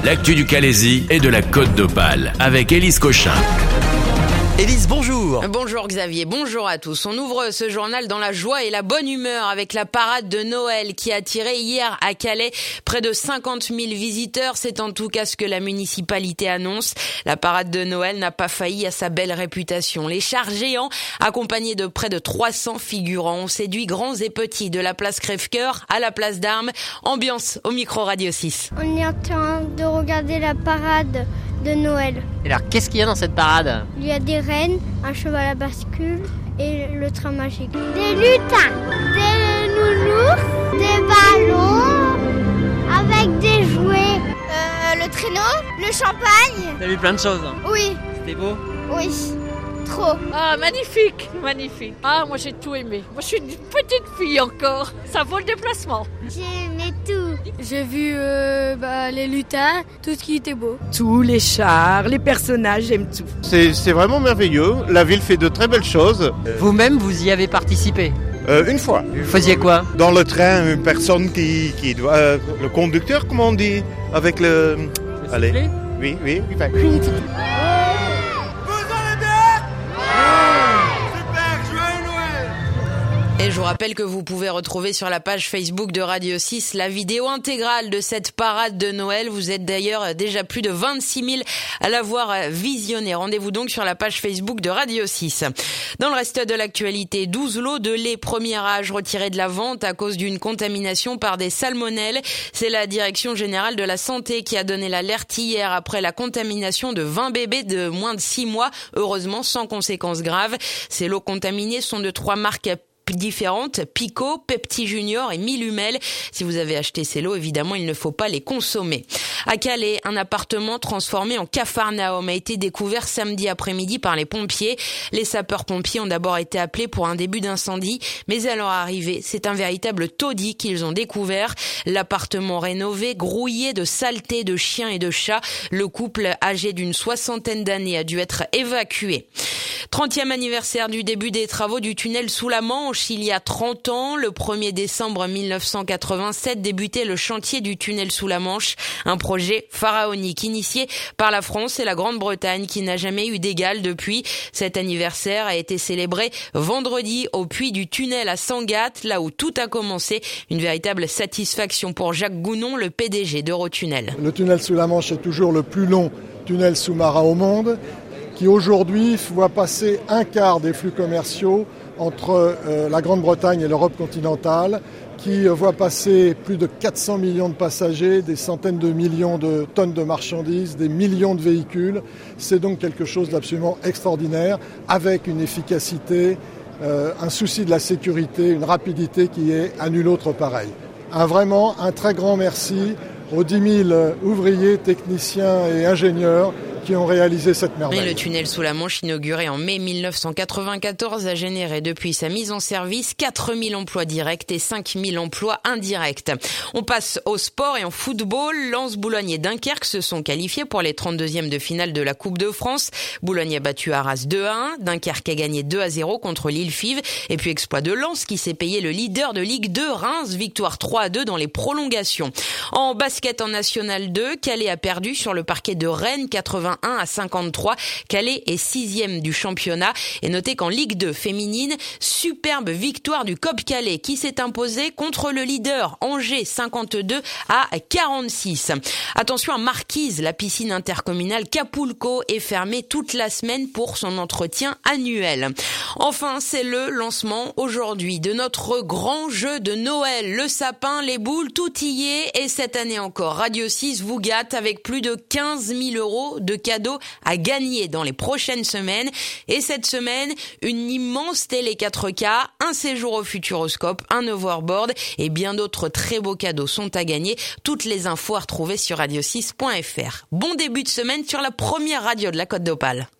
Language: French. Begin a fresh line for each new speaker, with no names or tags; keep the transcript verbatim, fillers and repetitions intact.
l'actu du Calaisis et de la Côte d'Opale avec Élise Cochin.
Élise, bonjour.
Bonjour Xavier, bonjour à tous. On ouvre ce journal dans la joie et la bonne humeur avec la parade de Noël qui a attiré hier à Calais près de cinquante mille visiteurs. C'est en tout cas ce que la municipalité annonce. La parade de Noël n'a pas failli à sa belle réputation. Les chars géants, accompagnés de près de trois cents figurants, ont séduit grands et petits de la place Crève-Cœur à la place d'Armes. Ambiance au micro Radio six.
On est en train de regarder la parade de Noël.
Et alors, qu'est-ce qu'il y a dans cette parade ?
Il y a des rennes, un cheval à bascule et le train magique. Des lutins, des nounours, des ballons avec des jouets. Euh, le traîneau, le champagne.
T'as vu plein de choses.
Oui.
C'était beau ?
Oui. Trop.
Ah, magnifique, magnifique. Ah, moi j'ai tout aimé. Moi je suis une petite fille encore. Ça vaut le déplacement.
J'ai aimé tout.
J'ai vu euh, bah, les lutins, tout ce qui était beau.
Tous les chars, les personnages, j'aime tout.
C'est, c'est vraiment merveilleux. La ville fait de très belles choses.
Vous-même, vous y avez participé ?
Euh, une fois.
Vous faisiez quoi ?
Dans le train, une personne qui, qui doit... Euh, le conducteur, comment on dit ? Avec le...
Le
Allez.
sifflet ?
Oui, oui. oui enfin,
Et je vous rappelle que vous pouvez retrouver sur la page Facebook de Radio six la vidéo intégrale de cette parade de Noël. Vous êtes d'ailleurs déjà plus de vingt-six mille à l'avoir visionnée. Rendez-vous donc sur la page Facebook de Radio six. Dans le reste de l'actualité, douze lots de lait premier âge retirés de la vente à cause d'une contamination par des salmonelles. C'est la Direction Générale de la Santé qui a donné l'alerte hier après la contamination de vingt bébés de moins de six mois, heureusement sans conséquences graves. Ces lots contaminés sont de trois marques différentes, Pico, Pepti Junior et Millumel. Si vous avez acheté ces lots, évidemment, il ne faut pas les consommer. À Calais, un appartement transformé en capharnaüm a été découvert samedi après-midi par les pompiers. Les sapeurs-pompiers ont d'abord été appelés pour un début d'incendie, mais à leur arrivée, c'est un véritable taudis qu'ils ont découvert. L'appartement rénové, grouillé de saleté de chiens et de chats. Le couple, âgé d'une soixantaine d'années, a dû être évacué. trentième anniversaire du début des travaux du tunnel sous la Manche. Il y a trente ans, le premier décembre mille neuf cent quatre-vingt-sept, débutait le chantier du tunnel sous la Manche, un projet pharaonique initié par la France et la Grande-Bretagne qui n'a jamais eu d'égal depuis. Cet anniversaire a été célébré vendredi au puits du tunnel à Sangatte, là où tout a commencé. Une véritable satisfaction pour Jacques Gounon, le P D G d'Eurotunnel.
Le tunnel sous la Manche est toujours le plus long tunnel sous-marin au monde, qui aujourd'hui voit passer un quart des flux commerciaux entre euh, la Grande-Bretagne et l'Europe continentale, qui euh, voit passer plus de quatre cents millions de passagers, des centaines de millions de tonnes de marchandises, des millions de véhicules. C'est donc quelque chose d'absolument extraordinaire, avec une efficacité, euh, un souci de la sécurité, une rapidité qui est à nul autre pareil. Un, vraiment un très grand merci aux dix mille ouvriers, techniciens et ingénieurs qui ont réalisé cette merveille.
Et le tunnel sous la Manche, inauguré en mai mille neuf cent quatre-vingt-quatorze, a généré depuis sa mise en service quatre mille emplois directs et cinq mille emplois indirects. On passe au sport et en football. Lens, Boulogne et Dunkerque se sont qualifiés pour les trente-deuxièmes de finale de la Coupe de France. Boulogne a battu Arras deux à un. Dunkerque a gagné deux à zéro contre Lille-Fives. Et puis exploit de Lens qui s'est payé le leader de Ligue deux, Reims. Victoire trois à deux dans les prolongations. En basket en National deux, Calais a perdu sur le parquet de Rennes quatre-vingt-un à cinquante-trois. Calais est sixième du championnat. Et notez qu'en Ligue deux féminine, superbe victoire du C O P Calais qui s'est imposé contre le leader Angers cinquante-deux à quarante-six. Attention à Marquise, la piscine intercommunale Capulco est fermée toute la semaine pour son entretien annuel. Enfin, c'est le lancement aujourd'hui de notre grand jeu de Noël. Le sapin, les boules, tout y est. Et cette année encore, Radio six vous gâte avec plus de quinze mille euros de cadeaux à gagner dans les prochaines semaines. Et cette semaine, une immense télé quatre K, un séjour au Futuroscope, un overboard et bien d'autres très beaux cadeaux sont à gagner. Toutes les infos à retrouver sur radio six point f r. Bon début de semaine sur la première radio de la Côte d'Opale.